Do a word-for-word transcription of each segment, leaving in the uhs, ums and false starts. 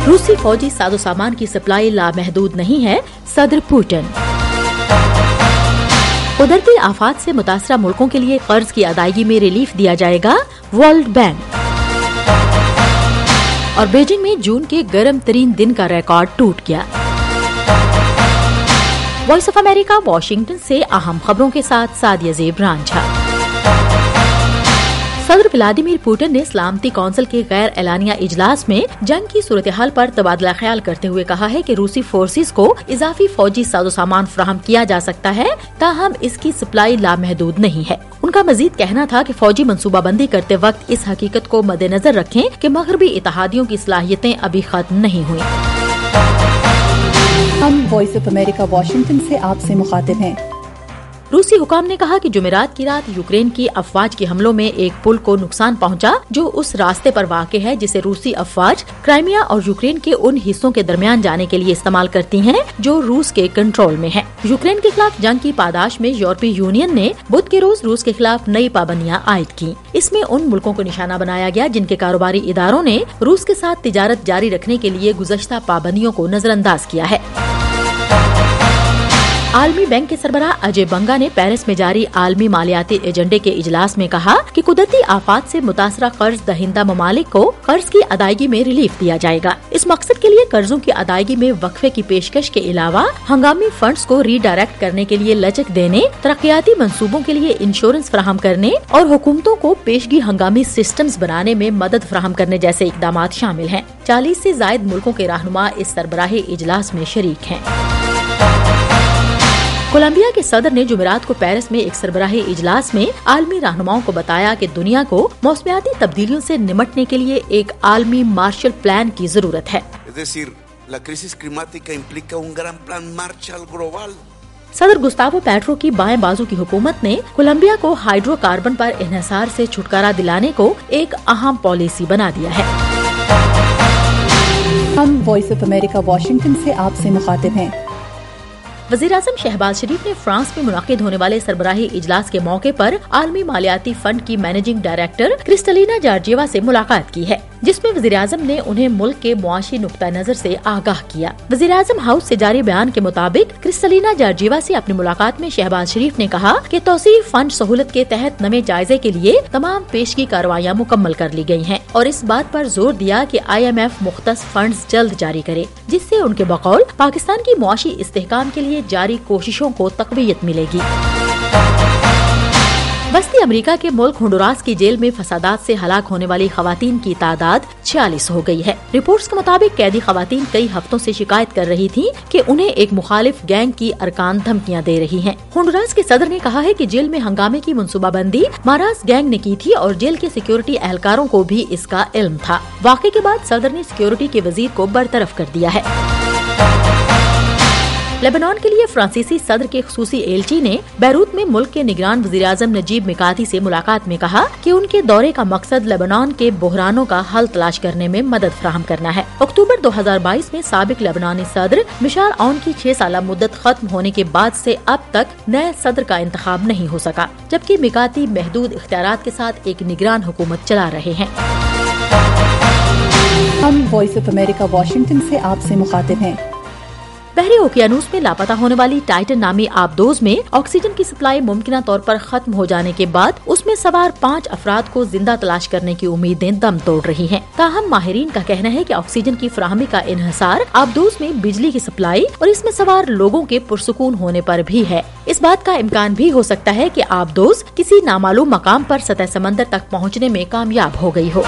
روسی فوجی ساز و سامان کی سپلائی لامحدود نہیں ہے، صدر پوٹن۔ قدرتی آفات سے متاثرہ ملکوں کے لیے قرض کی ادائیگی میں ریلیف دیا جائے گا، ورلڈ بینک۔ اور بیجنگ میں جون کے گرم ترین دن کا ریکارڈ ٹوٹ گیا۔ وائس آف امریکہ واشنگٹن سے اہم خبروں کے ساتھ سعدیہ زیب رانجھا۔ صدر ولادیمیر پوٹن نے سلامتی کونسل کے غیر اعلانیہ اجلاس میں جنگ کی صورتحال پر تبادلہ خیال کرتے ہوئے کہا ہے کہ روسی فورسز کو اضافی فوجی ساز و سامان فراہم کیا جا سکتا ہے، تاہم اس کی سپلائی لامحدود نہیں ہے۔ ان کا مزید کہنا تھا کہ فوجی منصوبہ بندی کرتے وقت اس حقیقت کو مد نظر رکھیں کہ مغربی اتحادیوں کی صلاحیتیں ابھی ختم نہیں ہوئیں۔ ہم وائس آف امریکہ واشنگٹن سے آپ سے مخاطب ہیں۔ روسی حکام نے کہا کہ جمعرات کی رات یوکرین کی افواج کے حملوں میں ایک پل کو نقصان پہنچا جو اس راستے پر واقع ہے جسے روسی افواج کرائمیا اور یوکرین کے ان حصوں کے درمیان جانے کے لیے استعمال کرتی ہیں جو روس کے کنٹرول میں ہیں۔ یوکرین کے خلاف جنگ کی پاداش میں یورپی یونین نے بدھ کے روز روس کے خلاف نئی پابندیاں عائد کی۔ اس میں ان ملکوں کو نشانہ بنایا گیا جن کے کاروباری اداروں نے روس کے ساتھ تجارت جاری رکھنے کے لیے گزشتہ پابندیوں کو نظر انداز کیا ہے۔ عالمی بینک کے سربراہ اجے بنگا نے پیرس میں جاری عالمی مالیاتی ایجنڈے کے اجلاس میں کہا کہ قدرتی آفات سے متاثرہ قرض دہندہ ممالک کو قرض کی ادائیگی میں ریلیف دیا جائے گا۔ اس مقصد کے لیے قرضوں کی ادائیگی میں وقفے کی پیشکش کے علاوہ ہنگامی فنڈز کو ری ڈائریکٹ کرنے کے لیے لچک دینے، ترقیاتی منصوبوں کے لیے انشورنس فراہم کرنے اور حکومتوں کو پیشگی ہنگامی سسٹمز بنانے میں مدد فراہم کرنے جیسے اقدامات شامل ہیں۔ چالیس سے زائد ملکوں کے رہنما اس سربراہی اجلاس میں شریک ہیں۔ کولمبیا کے صدر نے جمعرات کو پیرس میں ایک سربراہی اجلاس میں عالمی رہنماؤں کو بتایا کہ دنیا کو موسمیاتی تبدیلیوں سے نمٹنے کے لیے ایک عالمی مارشل پلان کی ضرورت ہے۔ صدر گستاوو پیٹرو کی بائیں بازو کی حکومت نے کولمبیا کو ہائیڈرو کاربن پر انحصار سے چھٹکارا دلانے کو ایک اہم پالیسی بنا دیا ہے۔ ہم وائس آف امریکہ واشنگٹن سے آپ سے مخاطب ہیں۔ وزیراعظم شہباز شریف نے فرانس میں منعقد ہونے والے سربراہی اجلاس کے موقع پر عالمی مالیاتی فنڈ کی مینیجنگ ڈائریکٹر کرسٹلینا جارجیوا سے ملاقات کی ہے، جس میں وزیراعظم نے انہیں ملک کے معاشی نقطہ نظر سے آگاہ کیا۔ وزیراعظم ہاؤس سے جاری بیان کے مطابق کرسٹلینا جارجیوا سے اپنی ملاقات میں شہباز شریف نے کہا کہ توسیع فنڈ سہولت کے تحت نئے جائزے کے لیے تمام پیشگی کارروائیاں مکمل کر لی گئی ہیں اور اس بات پر زور دیا کہ آئی ایم ایف مختص فنڈز جلد جاری کرے، جس سے ان کے بقول پاکستان کی معاشی استحکام کے لیے جاری کوششوں کو تقویت ملے گی۔ وسطی امریکہ کے ملک ہنڈوراس کی جیل میں فسادات سے ہلاک ہونے والی خواتین کی تعداد چھیالیس ہو گئی ہے۔ رپورٹس کے مطابق قیدی خواتین کئی ہفتوں سے شکایت کر رہی تھیں کہ انہیں ایک مخالف گینگ کی ارکان دھمکیاں دے رہی ہیں۔ ہنڈوراس کے صدر نے کہا ہے کہ جیل میں ہنگامے کی منصوبہ بندی ماراس گینگ نے کی تھی اور جیل کے سیکیورٹی اہلکاروں کو بھی اس کا علم تھا۔ واقعے کے بعد صدر نے سیکیورٹی کے وزیر کو برطرف کر دیا ہے۔ لیبنان کے لیے فرانسیسی صدر کے خصوصی ایلچی نے بیروت میں ملک کے نگران وزیراعظم نجیب میقاتی سے ملاقات میں کہا کہ ان کے دورے کا مقصد لیبنان کے بحرانوں کا حل تلاش کرنے میں مدد فراہم کرنا ہے۔ اکتوبر دو ہزار بائیس میں سابق لیبنانی صدر مشال عون کی چھ سالہ مدت ختم ہونے کے بعد سے اب تک نئے صدر کا انتخاب نہیں ہو سکا، جبکہ میقاتی محدود اختیارات کے ساتھ ایک نگران حکومت چلا رہے ہیں۔ ہم وائس آف امریکہ واشنگٹن سے آپ سے مخاطب ہیں۔ بحری اوقیانوس میں لاپتہ ہونے والی ٹائٹن نامی آبدوز میں آکسیجن کی سپلائی ممکنہ طور پر ختم ہو جانے کے بعد اس میں سوار پانچ افراد کو زندہ تلاش کرنے کی امیدیں دم توڑ رہی ہیں۔ تاہم ماہرین کا کہنا ہے کہ آکسیجن کی فراہمی کا انحصار آبدوز میں بجلی کی سپلائی اور اس میں سوار لوگوں کے پرسکون ہونے پر بھی ہے۔ اس بات کا امکان بھی ہو سکتا ہے کہ آبدوز کسی نامعلوم مقام پر سطح سمندر تک پہنچنے میں کامیاب ہو گئی ہو۔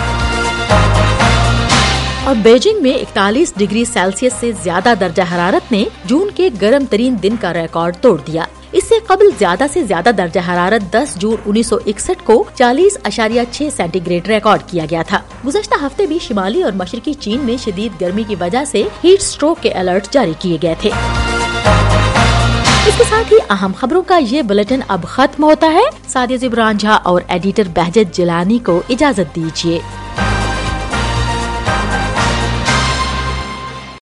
اور بیجنگ میں اکتالیس ڈگری سیلسیس سے زیادہ درجہ حرارت نے جون کے گرم ترین دن کا ریکارڈ توڑ دیا۔ اس سے قبل زیادہ سے زیادہ درجہ حرارت دس جون انیس سو اکسٹھ کو چالیس اشاریہ چھ سینٹی گریڈ ریکارڈ کیا گیا تھا۔ گزشتہ ہفتے بھی شمالی اور مشرقی چین میں شدید گرمی کی وجہ سے ہیٹ سٹروک کے الرٹ جاری کیے گئے تھے۔ اس کے ساتھ ہی اہم خبروں کا یہ بلیٹن اب ختم ہوتا ہے۔ سعدیہ زیب رانجھا اور ایڈیٹر بہجت جیلانی کو اجازت دیجیے۔